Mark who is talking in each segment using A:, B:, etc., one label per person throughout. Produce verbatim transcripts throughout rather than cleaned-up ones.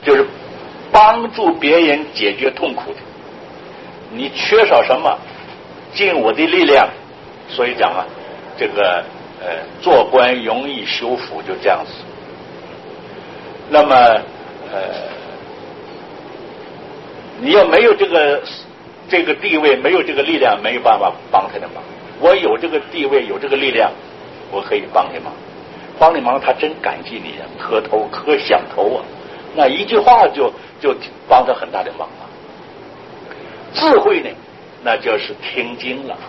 A: 就是帮助别人解决痛苦的。你缺少什么，尽我的力量。所以讲啊，这个呃做官容易修福，就这样子。那么呃，你要没有这个这个地位，没有这个力量，没有办法帮他的忙。我有这个地位，有这个力量，我可以帮你忙。帮你忙，他真感激你啊，磕头磕响头啊，那一句话就就帮他很大的忙了。智慧呢，那就是听经了。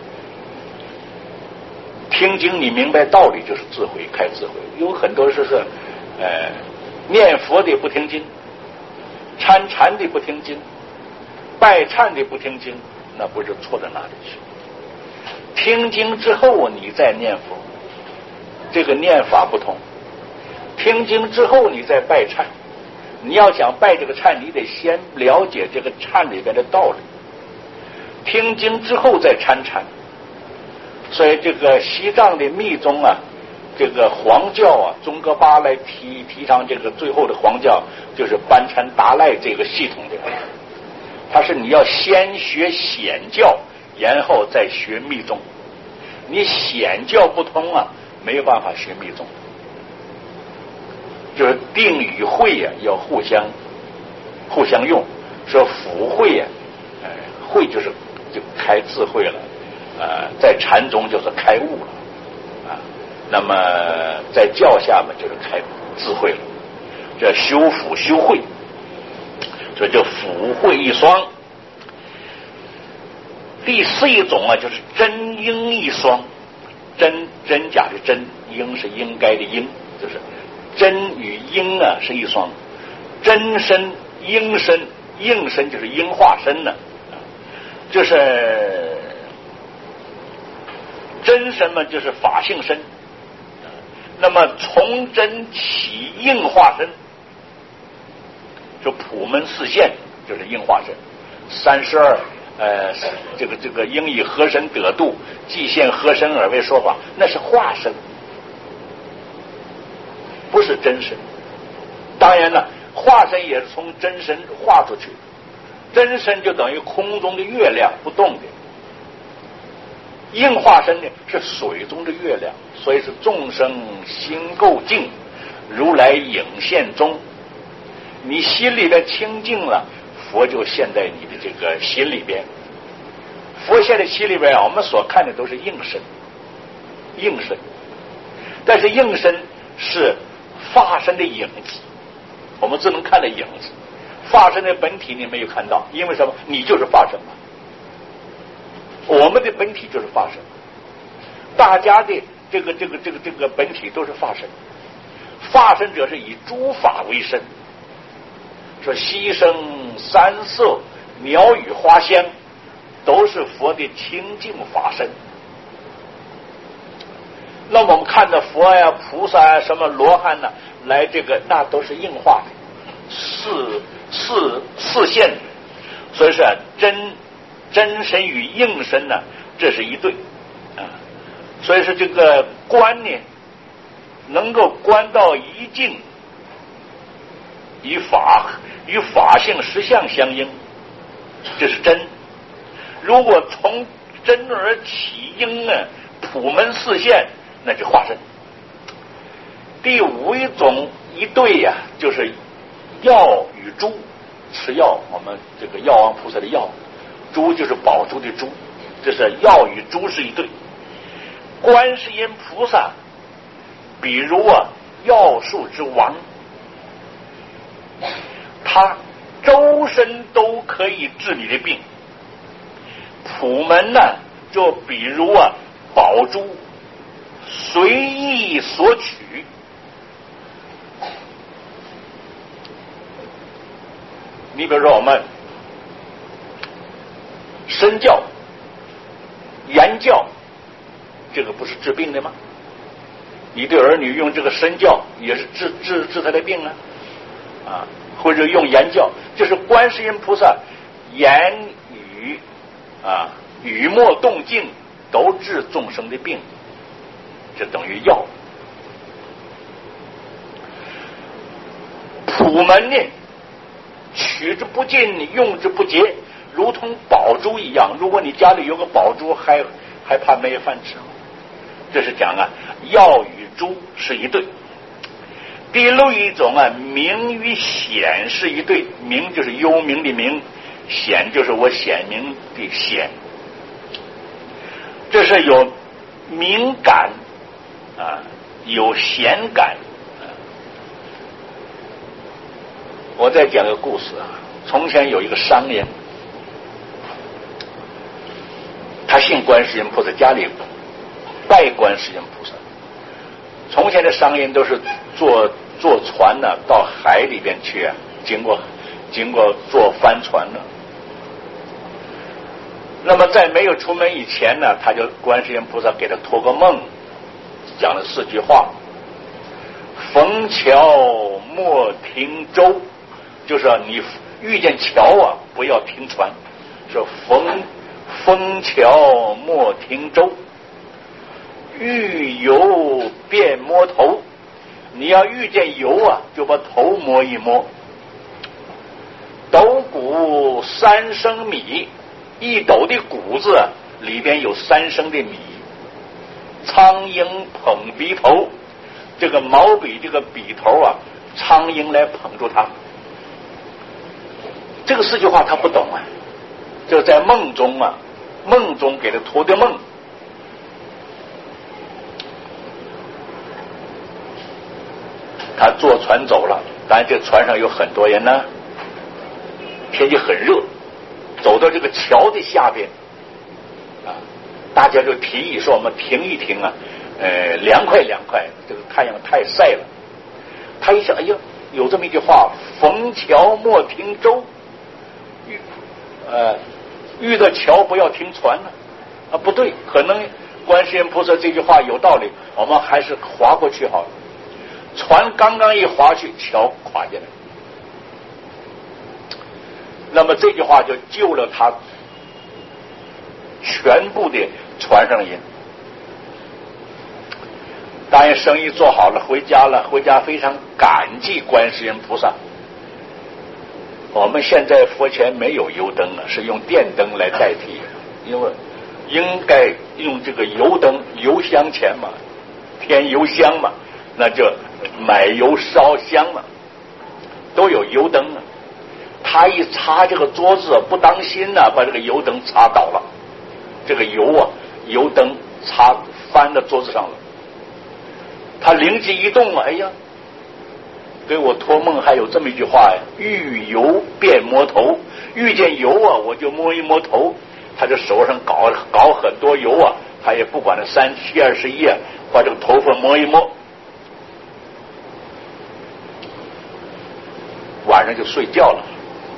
A: 听经，你明白道理就是智慧，开智慧。有很多是是，呃，念佛的不听经，参禅的不听经，拜忏的不听经，那不是错到哪里去？听经之后，你再念佛，这个念法不同。听经之后，你再拜忏。你要想拜这个忏，你得先了解这个忏里边的道理。听经之后再参禅。所以这个西藏的密宗啊，这个黄教啊，宗喀巴来提提倡这个最后的黄教，就是班禅达赖这个系统的。它是你要先学显教，然后再学密宗。你显教不通啊，没有办法学密宗。就是定与慧呀、啊，要互相互相用。说福慧呀、啊，呃，慧就是就开智慧了。呃，在禅中就是开悟了啊，那么在教下面就是开智慧了，这修福修慧，所以就福慧一双。第四一种啊，就是真应一双，真真假的真，应是应该的应，就是真与应啊是一双，真身应身，应身就是应化身呢、啊，就是。真身嘛，就是法性身。那么从真起应化身，就普门四现，就是应化身。三十二，呃，这个这个应以合身得度，即现合身而为说法，那是化身，不是真身。当然了，化身也是从真身化出去，真身就等于空中的月亮，不动的。应化身呢是水中的月亮，所以是众生心垢净，如来影现中。你心里边清净了，佛就现在你的这个心里边。佛现在心里边啊，我们所看的都是应身，应身，但是应身是化身的影子，我们只能看到影子，化身的本体你没有看到，因为什么？你就是化身嘛。我们的本体就是化身，大家的这个这个这个这个本体都是化身。化身者是以诸法为身，说牺牲三色鸟语花香，都是佛的清净法身。那么我们看到佛呀、菩萨呀、什么罗汉呢，来这个那都是应化的，四四四现，所以说真。真身与应身呢，这是一对啊，所以说这个观呢，能够观到一境，与法与法性实相相应，这是真。如果从真而起应呢，普门四现，那就化身。第五一种一对呀、啊，就是药与珠，吃药，我们这个药王菩萨的药。珠就是宝珠的珠，这是药与珠是一对。观世音菩萨，比如啊药树之王，他周身都可以治你的病。普门呢，就比如啊宝珠，随意所取。你比如说我们身教、言教，这个不是治病的吗？你对儿女用这个身教，也是治治治他的病啊，啊，或者用言教，就是观世音菩萨言语啊语默动静都治众生的病，这等于药。普门呢， 取之不尽，用之不竭，如同宝珠一样。如果你家里有个宝珠，还还怕没饭吃吗？这是讲啊，药与珠是一对。第六一种啊，名与显是一对。名就是幽冥的名，显就是我显明的显。这是有敏感啊，有显感。我再讲个故事啊，从前有一个商人，他信观世音菩萨，家里拜观世音菩萨。从前的商人都是坐坐船呢、啊，到海里边去啊，经过经过坐帆船呢。那么在没有出门以前呢，他就观世音菩萨给他托个梦，讲了四句话：逢桥莫停舟，就是说你遇见桥啊，不要停船；说逢逢桥莫停舟。遇油便摸头，你要遇见油啊，就把头摸一摸。斗谷三升米，一斗的谷子里边有三升的米。苍蝇捧鼻头，这个毛笔这个笔头啊，苍蝇来捧住它。这个四句话他不懂啊，就在梦中啊，梦中给他托的梦。他坐船走了，当然这船上有很多人呢，天气很热，走到这个桥的下边啊，大家就提议说我们停一停啊，呃，凉快凉快，这个太阳太晒了。他一想，哎呀，有这么一句话：逢桥莫停舟，遇呃遇到桥不要停船呢、啊。啊，不对，可能观世音菩萨这句话有道理，我们还是划过去好了。船刚刚一划去，桥垮下来。那么这句话就救了他全部的船上人。当然生意做好了，回家了，回家非常感激观世音菩萨。我们现在佛前没有油灯了，是用电灯来代替，因为应该用这个油灯，油香钱嘛，添油香嘛，那就买油烧香嘛，都有油灯啊。他一擦这个桌子不当心呢、啊，把这个油灯擦倒了，这个油啊，油灯擦翻到桌子上了。他灵机一动啊，哎呀，给我托梦还有这么一句话呀：遇油便摸头，遇见油啊，我就摸一摸头。他这手上搞搞很多油啊，他也不管那三七二十一啊，把这个头发摸一摸。晚上就睡觉了。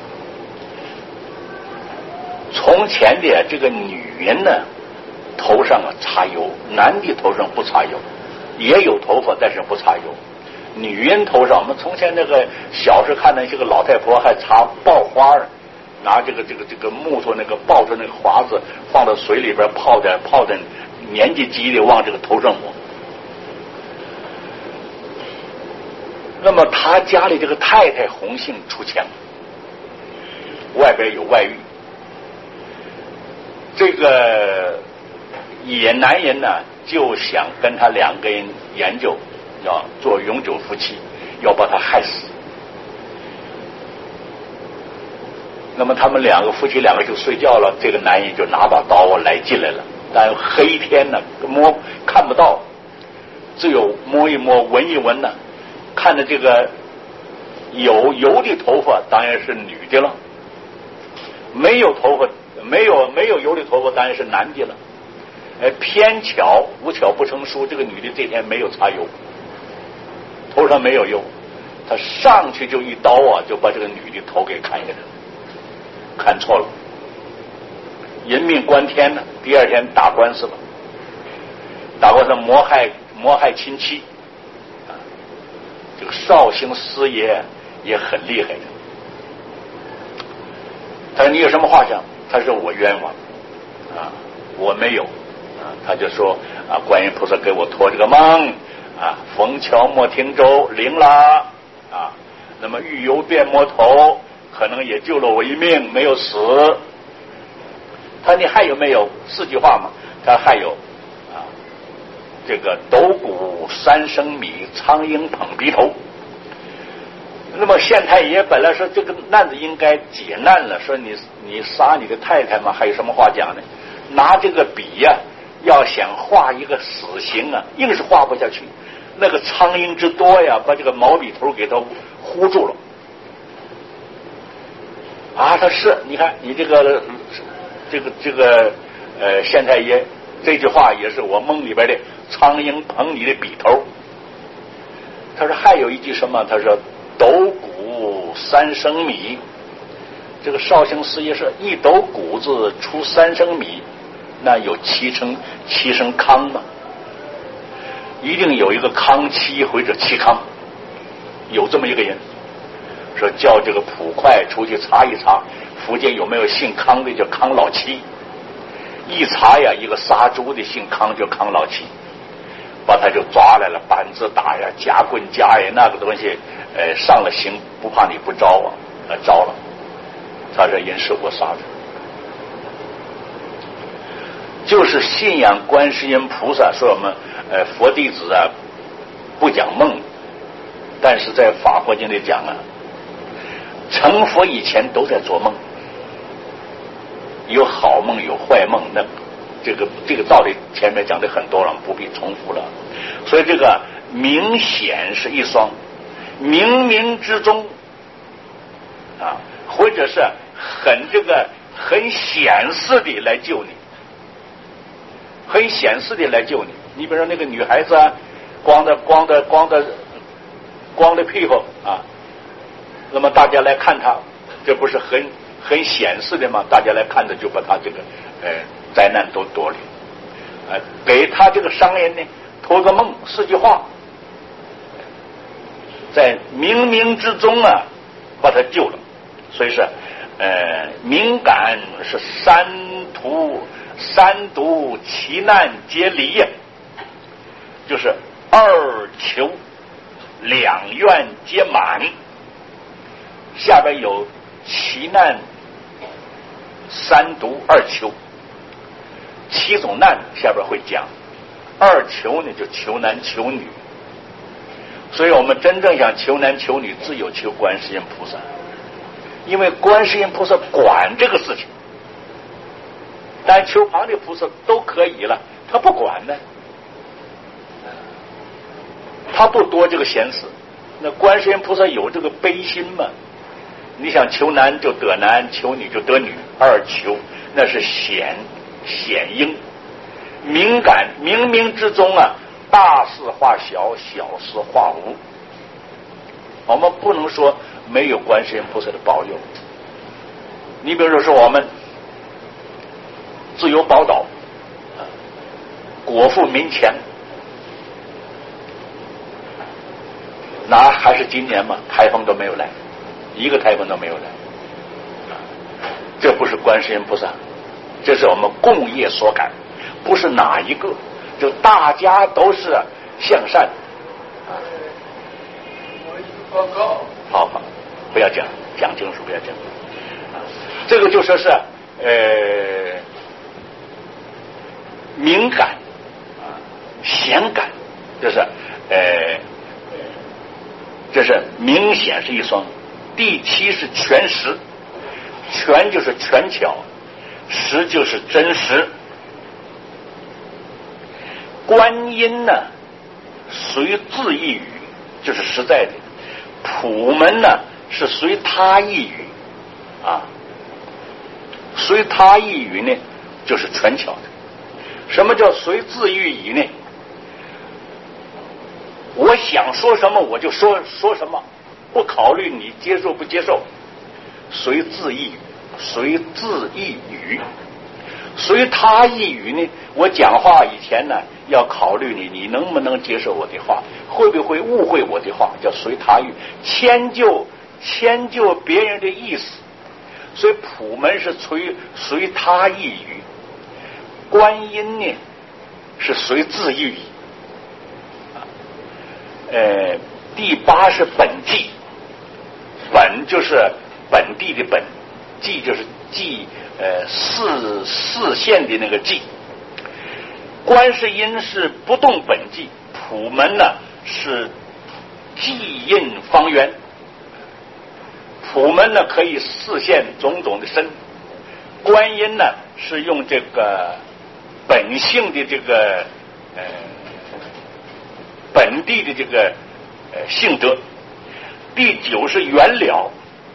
A: 从前的这个女人呢，头上啊擦油，男的头上不擦油，也有头发，但是不擦油。女人头上，我们从前那个小时候看那些个老太婆还擦爆花，拿这个这个这个木头那个抱着那个华子放到水里边泡着泡着，年纪急的往这个头上抹。那么他家里这个太太红杏出墙，外边有外遇。这个野男人呢，就想跟他两个人研究，要做永久夫妻，要把他害死。那么他们两个夫妻两个就睡觉了，这个男人就拿把刀啊来进来了，但黑天呢摸看不到，只有摸一摸闻一闻呢，看着这个有油的头发当然是女的了，没有头发没有没有油的头发当然是男的了。哎，偏巧无巧不成书，这个女的这天没有擦油，头上没有油，她上去就一刀啊，就把这个女的头给砍下来了，砍错了，人命关天呢。第二天打官司了，打官司谋害谋害亲戚啊，这个绍兴师爷也很厉害的。他说你有什么话讲？他说我冤枉啊，我没有啊。他就说啊，观音菩萨给我托这个梦啊，逢桥莫停舟灵啦啊，那么遇油便摸头， 可能也救了我一命，没有死。他你还有没有四句话嘛？他还有啊，这个斗谷三升米，苍鹰捧鼻头。那么县太爷本来说这个难子应该解难了，说你你杀你的太太嘛，还有什么话讲呢？拿这个笔呀、啊，要想画一个死刑啊，硬是画不下去。那个苍蝇之多呀，把这个毛笔头给他糊住了。啊，他是，你看你这个这个这个呃县太爷这句话也是我梦里边的苍蝇捧你的笔头。他说还有一句什么？他说斗谷三升米。这个绍兴四爷是一斗谷子出三升米，那有七升七升糠吗？一定有一个康七或者七康，有这么一个人，说叫这个捕快出去查一查，福建有没有姓康的叫康老七。一查呀，一个杀猪的姓康叫康老七，把他就抓来了，板子打呀，夹棍夹呀，那个东西，呃，上了刑不怕你不招啊，呃，招了。他说人是我杀的，就是信仰观世音菩萨，说我们呃佛弟子啊不讲梦，但是在法华经里讲啊，成佛以前都在做梦，有好梦有坏梦，那这个这个道理前面讲的很多了，不必重复了。所以这个明显是一双，冥冥之中啊，或者是很这个很显示的来救你，很显示的来救你。你比如说那个女孩子啊，光的光的光的光的屁股啊，那么大家来看她，这不是很很显示的吗？大家来看着就把她这个呃灾难都躲了，呃，给她这个商人呢托个梦，四句话，在冥冥之中啊把他救了。所以是呃敏感是三途三毒其难皆离呀，就是二求两愿皆满。下边有其难三毒二求，七种难下边会讲。二求呢就求男求女，所以我们真正想求男求女，只有求观世音菩萨，因为观世音菩萨管这个事情，但求旁的菩萨都可以了，他不管呢，他不多这个闲事。那观世音菩萨有这个悲心嘛？你想求男就得男，求女就得女，二求那是显显应。敏感冥冥之中啊，大事化小，小事化无。我们不能说没有观世音菩萨的保佑。你比如说，说我们自由宝岛，国富民强，哪还是今年嘛，台风都没有来，一个台风都没有来。这不是观世音菩萨，这是我们共业所感。不是哪一个，就大家都是向善。
B: 我一个报告。
A: 好好，不要讲，讲清楚，不要讲。这个就说是呃敏感啊，显感，就是呃，这是明显是一双。第七是全实，全就是全巧，实就是真实。观音呢随自意语，就是实在的。普门呢是随他意语啊，随他意语呢就是全巧的。什么叫随自意语呢？我想说什么我就说说什么，不考虑你接受不接受，随自意语，随自意语。随他意语呢，我讲话以前呢要考虑你，你能不能接受我的话，会不会误会我的话，叫随他意，迁就迁就别人的意思。所以普门是随随他意语，观音呢是随自意语。呃，第八是本纪，本就是本地的本，寂就是寂呃视视线的那个寂。观世音是不动本寂，普门呢是寂印方圆。普门呢可以视现种种的身，观音呢是用这个本性的这个呃本地的这个呃性德。第九是圆了，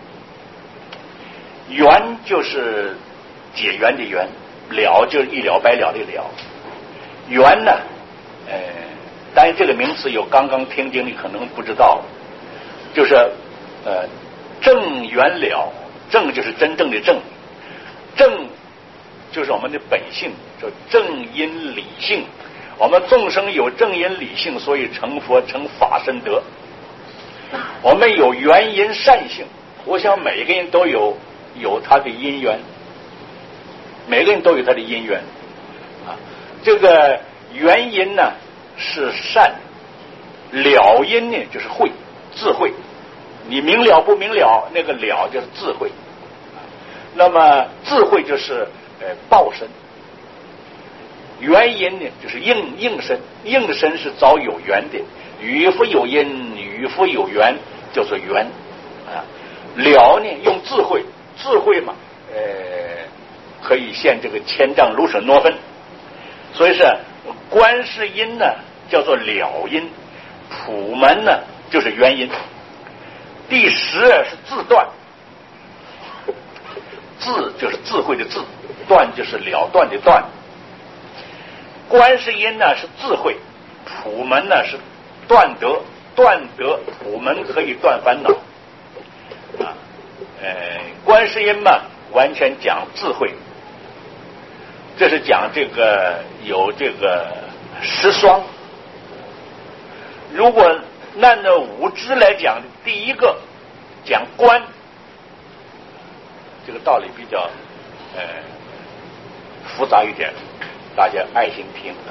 A: 圆就是解缘的缘，了就是一了百了的了。圆呢，呃，当然这个名词有刚刚听经你可能不知道，就是呃正圆了，正就是真正的正，正就是我们的本性，就正因理性。我们众生有正因理性，所以成佛成法身德。我们有缘因善性，我想每个人都有有他的因缘，每个人都有他的因缘啊。这个缘因呢是善，了因呢就是慧，智慧。你明了不明了，那个了就是智慧。那么智慧就是呃报身，缘因呢就是应应身，应身是找有缘的，与夫有因，与夫有缘，叫做缘啊。了呢用智慧，智慧嘛，呃，可以现这个千丈如水挪分。所以是观世音呢叫做了因，普门呢就是缘因。第十是自断，自就是智慧的智，断就是了断的断。观世音呢是智慧，普门呢是断德，断德普门可以断烦恼啊。呃，观世音嘛完全讲智慧，这是讲这个有这个十双。如果按照五支来讲，第一个讲观，这个道理比较呃复杂一点，大家爱心听啊。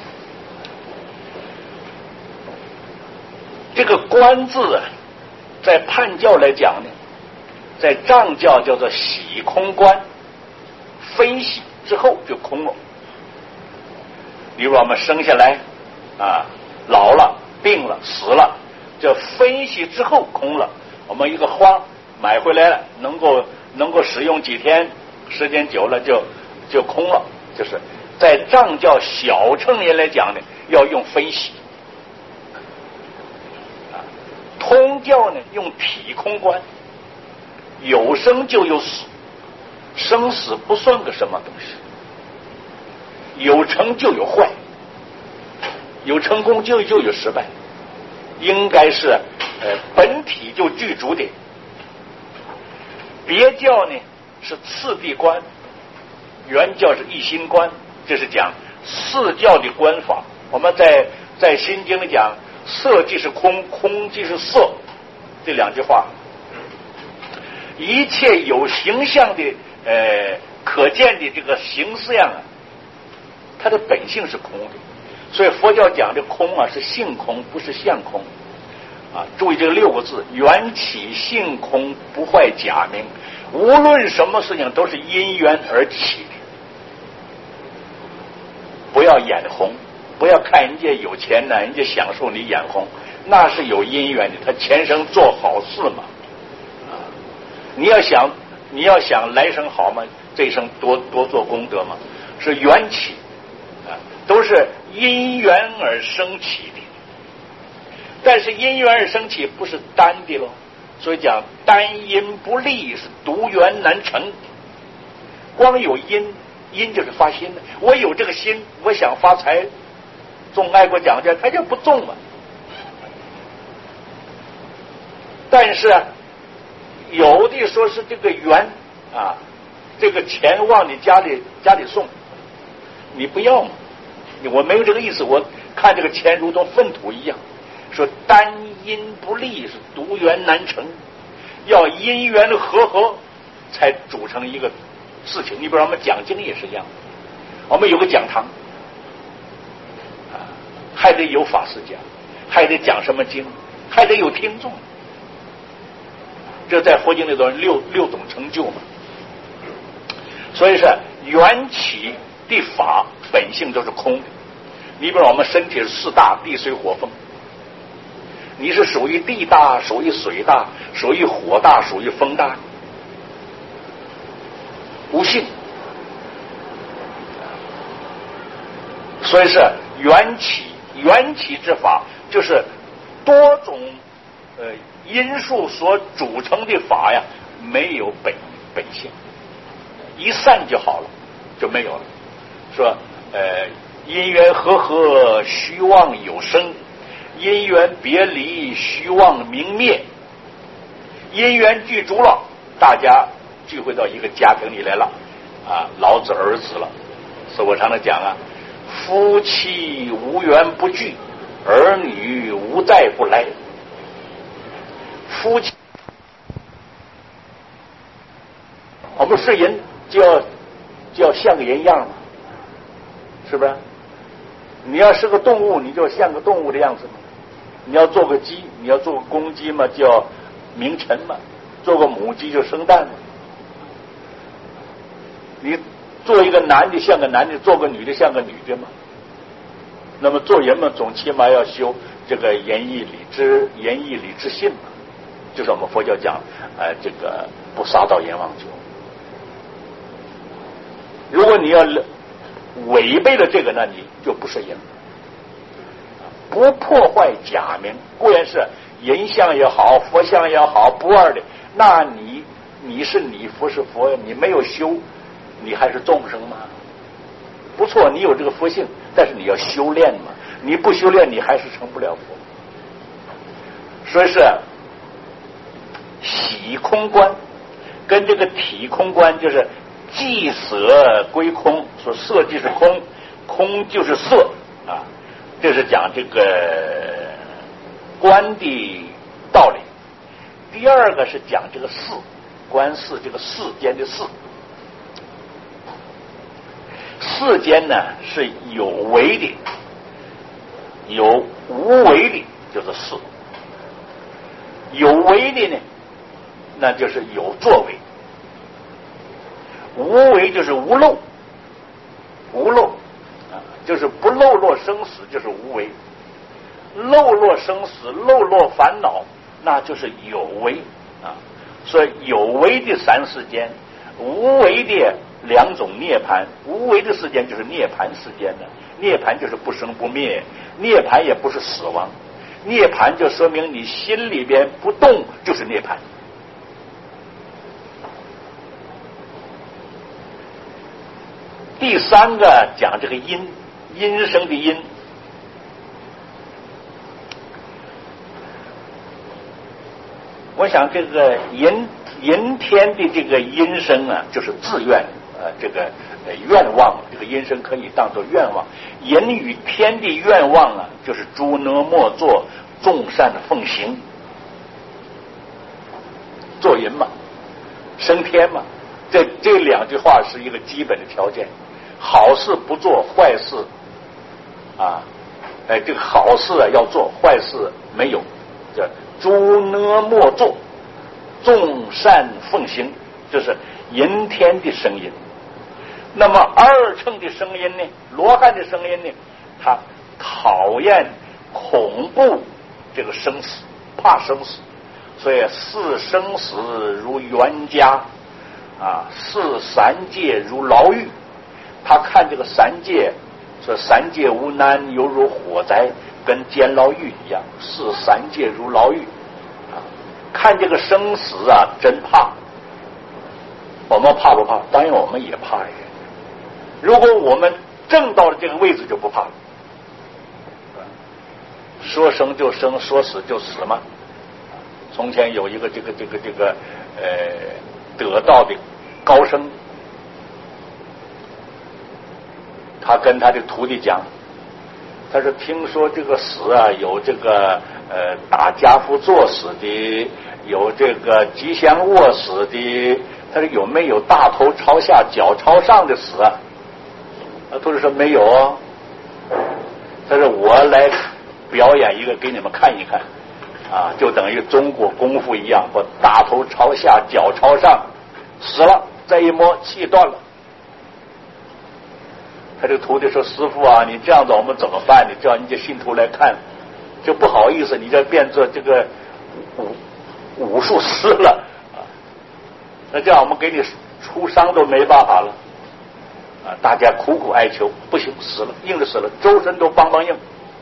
A: 这个观字啊，在判教来讲呢，在藏教叫做喜空观，分析之后就空了。比如我们生下来啊，老了、病了、死了，这分析之后空了。我们一个花买回来了，能够能够使用几天，时间久了就就空了。就是在藏教小乘人来讲呢，要用分析。通教呢用体空观，有生就有死，生死不算个什么东西，有成就有坏，有成功就就有失败，应该是呃本体就具足的。别教呢是次第观，原教是一心观，这是讲四教的观法。我们在在心经里讲，色即是空，空即是色，这两句话，一切有形象的呃可见的这个形式样啊，它的本性是空的。所以佛教讲的空啊是性空，不是相空啊。注意这六个字：缘起性空，不坏假名。无论什么事情都是因缘而起的，不要眼红。不要看人家有钱呢，人家享受你眼红，那是有因缘的，他前生做好事嘛。啊，你要想你要想来生好嘛，这一生多多做功德嘛，是缘起啊，都是因缘而生起的。但是因缘而生起不是单的咯，所以讲单因不立，是独缘难成。光有因，因就是发心的，我有这个心，我想发财。中爱国奖券，他就不中嘛。但是啊，有的说是这个缘啊，这个钱往你家里家里送，你不要嘛？我没有这个意思，我看这个钱如同粪土一样。说单因不立，是独缘难成，要因缘和合才组成一个事情。你比如我们讲经也是一样，我们有个讲堂。还得有法师讲，还得讲什么经，还得有听众。 这在佛经里头六六种成就嘛。所以是缘起的法本性都是空的。你比如我们身体是四大：地水火风。你是属于地大，属于水大，属于火大，属于风大，无性。所以是缘起，缘起之法就是多种呃因素所组成的法呀，没有本本性，一散就好了，就没有了。说呃因缘和合，虚妄有生。因缘别离，虚妄明灭。因缘具足了，大家聚会到一个家庭里来了啊，老子儿子了。所以我常常讲啊，夫妻无缘不聚，儿女无在不来。夫妻，我们是人就要就要像个人样嘛，是不是？你要是个动物，你就像个动物的样子嘛。你要做个鸡，你要做个公鸡嘛，叫鸣晨嘛；做个母鸡就生蛋嘛。你做一个男的像个男的，做个女的像个女的嘛。那么做人嘛，总起码要修这个仁义礼智、仁义礼智信嘛，就是我们佛教讲呃这个不杀盗淫妄酒。如果你要违背了这个呢，你就不是人。不破坏假名，固然是人像也好，佛像也好，不二的。那你你是你，佛是佛，你没有修，你还是众生吗？不错，你有这个佛性，但是你要修炼嘛。你不修炼，你还是成不了佛。所以是喜空观跟这个体空观，就是即色归空，说色即是空，空就是色啊。这是讲这个观的道理。第二个是讲这个世，观世这个世间的世。世间呢是有为的，有无为的，就是世。有为的呢，那就是有作为；无为就是无漏，无漏。就是不漏落生死，就是无为；漏落生死，漏落烦恼，那就是有为啊。所以有为的三世间，无为的两种涅槃。无为的世间就是涅槃世间的，涅槃就是不生不灭，涅槃也不是死亡，涅槃就说明你心里边不动就是涅槃。第三个讲这个因。因生的因，我想这个人人天的这个因生啊，就是自愿呃这个呃愿望，这个因生可以当作愿望。人与天的愿望啊，就是诸恶莫作，众善奉行。做人嘛，升天嘛，这这两句话是一个基本的条件。好事不做，坏事。啊，哎，这个好事啊要做，坏事没有，叫诸恶莫作，众善奉行，这是人天的声音。那么二乘的声音呢，罗汉的声音呢，他讨厌恐怖这个生死，怕生死，所以视生死如冤家啊，视三界如牢狱。他看这个三界，说三界无难，犹如火灾，跟监牢狱一样，视三界如牢狱啊。看这个生死啊，真怕。我们怕不怕？当然我们也怕呀。如果我们正到了这个位置，就不怕了。说生就生，说死就死嘛。从前有一个这个这个这个呃得道的高僧，他跟他的徒弟讲，他说听说这个死啊，有这个呃打家父作死的，有这个吉祥卧死的，他说有没有大头朝下脚朝上的死啊？那徒弟说没有啊。他说我来表演一个给你们看一看啊。 啊，就等于中国功夫一样，我大头朝下，脚朝上，死了，再一摸气断了。他这个徒弟说：“师傅啊，你这样子我们怎么办？你叫你这信徒来看，就不好意思，你这变做这个武武术师了啊。那这样我们给你出伤都没办法了啊！大家苦苦哀求，不行，死了，硬是死了，周身都梆梆硬。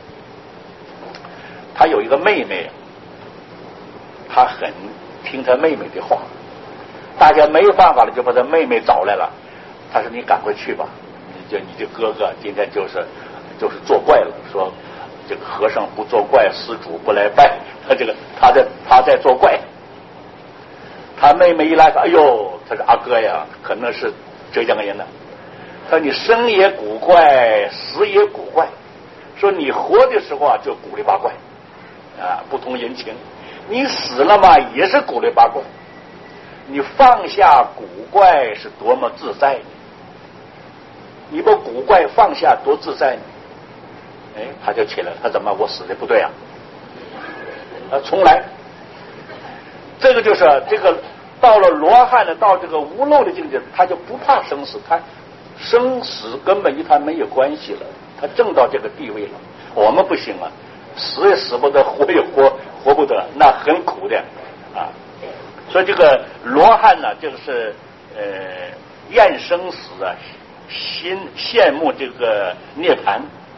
A: 他有一个妹妹，他很听他妹妹的话，大家没有办法了，就把他妹妹找来了。他说：‘你赶快去吧。’就你这哥哥今天就是就是作怪了，说这个和尚不作怪，施主不来拜。他这个他在他在作怪。他妹妹一来，哎呦，他说阿哥呀，可能是浙江人呢。他说你生也古怪，死也古怪。说你活的时候啊，就古里八怪啊，不通人情；你死了嘛，也是古里八怪。你放下古怪是多么自在。你把古怪放下多自在呢？哎，他就起来了，他怎么我死的不对啊？啊，重来。这个就是这个到了罗汉呢，到这个无漏的境界，他就不怕生死，他生死根本与他没有关系了，他正到这个地位了。我们不行啊，死也死不得，活也活活不得，那很苦的啊。所以这个罗汉呢，就是呃厌生死啊。心羡慕这个涅槃。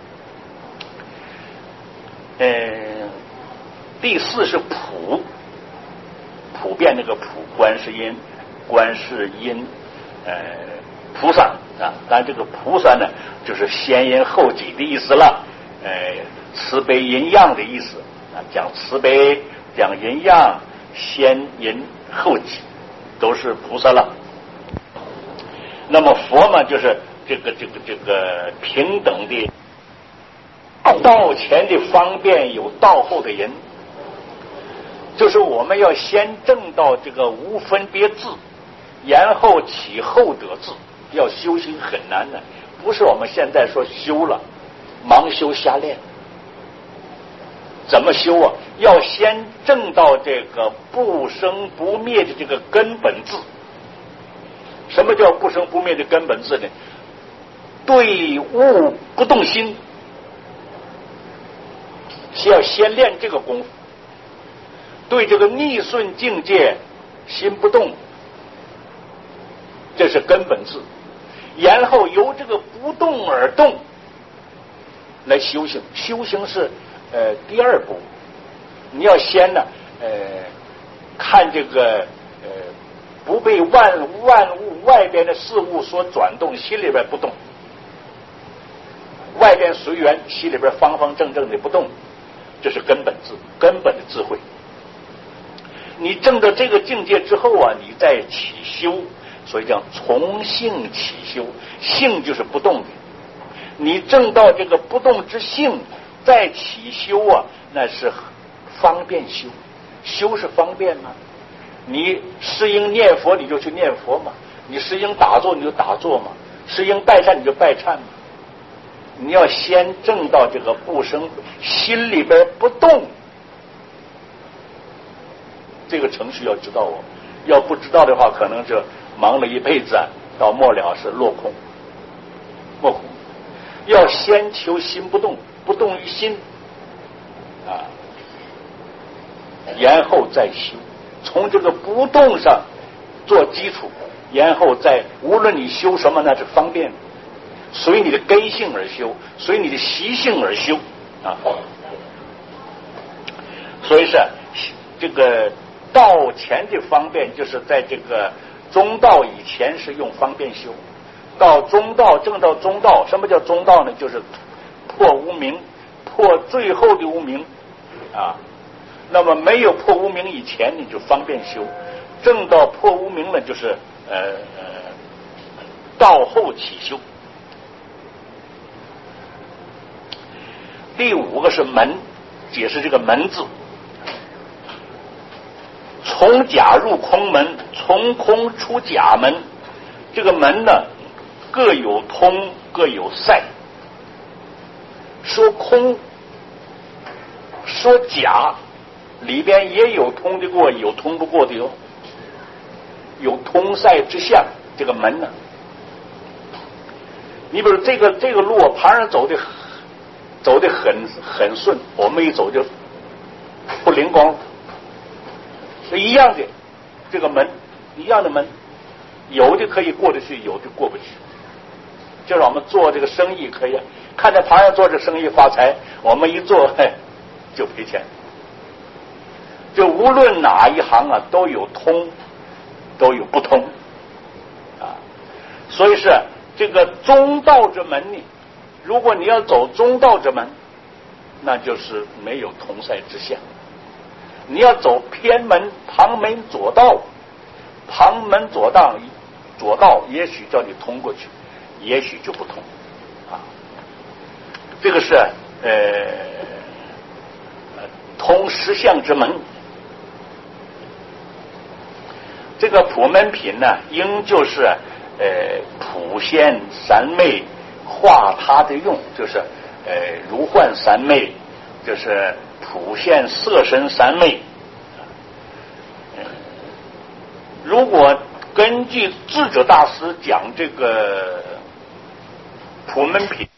A: 嗯，第四是普，普遍那个普，观世音，观世音，呃，菩萨啊。当然这个菩萨呢，就是先因后己的意思了，呃，慈悲阴阳的意思啊，讲慈悲，讲阴阳，先因后己，都是菩萨了。那么佛嘛，就是这个这个这个平等的，道前的方便有道后的人，就是我们要先证到这个无分别智，然后起后得智。要修行很难的，不是我们现在说修了盲修瞎练。怎么修啊？要先证到这个不生不灭的这个根本智。什么叫不生不灭的根本智呢？对物不动心，需要先练这个功夫。对这个逆顺境界心不动，这是根本智。然后由这个不动而动来修行。修行是呃第二步，你要先呢呃看这个呃不被万万物外边的事物所转动，心里边不动，外边随缘，心里边方方正正的不动，这是根本智，根本的智慧。你证到这个境界之后啊，你再起修，所以叫从性起修。性就是不动的，你证到这个不动之性，再起修啊，那是方便修。修是方便吗？你适应念佛你就去念佛嘛，你适应打坐你就打坐嘛，适应拜忏你就拜忏嘛。你要先证到这个不生，心里边不动，这个程序要知道哦。要不知道的话，可能是忙了一辈子啊，到末了是落空，落空。要先求心不动，不动于心啊，然后再修。从这个不动上做基础，然后再无论你修什么，那是方便，随你的根性而修，随你的习性而修啊。所以是这个道前的方便，就是在这个中道以前是用方便修，到中道正到中道，什么叫中道呢？就是破无明，破最后的无明啊。那么没有破无明以前，你就方便修；正到破无明了，就是呃呃道后起修。第五个是门，解释这个门字。从假入空门，从空出假门。这个门呢，各有通，各有塞。说空，说假， 里边也有通得过，有通不过的哟，有通塞之象。这个门呢，你比如这个这个路，旁人走的走的很很顺，我们一走就不灵光，是一样的。这个门一样的门，有的可以过得去，有的过不去。就让我们做这个生意可以，看着旁人做这生意发财，我们一做嘿就赔钱。就无论哪一行啊，都有通，都有不通啊。所以是这个中道之门呢，如果你要走中道之门，那就是没有同塞之相。你要走偏门、旁门左道，旁门左道，左道也许叫你通过去，也许就不通啊。这个是呃通实相之门。这个普门品呢，应就是呃普现三昧化他的用，就是呃如幻三昧，就是普现色身三昧。如果根据智者大师讲这个普门品。